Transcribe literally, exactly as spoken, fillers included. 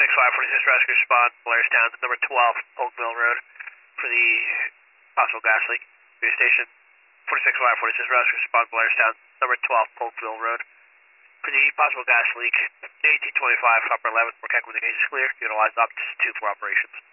forty-six five forty-six rescue respond, Blairstown, number twelve, Polkville Road, for the possible gas leak. Your station, forty-six five forty-six rescue respond, Blairstown, number twelve, Polkville Road, for the possible gas leak. eighteen twenty-five, upper eleven, we're checking when the gauge is clear. Utilize up to two for operations.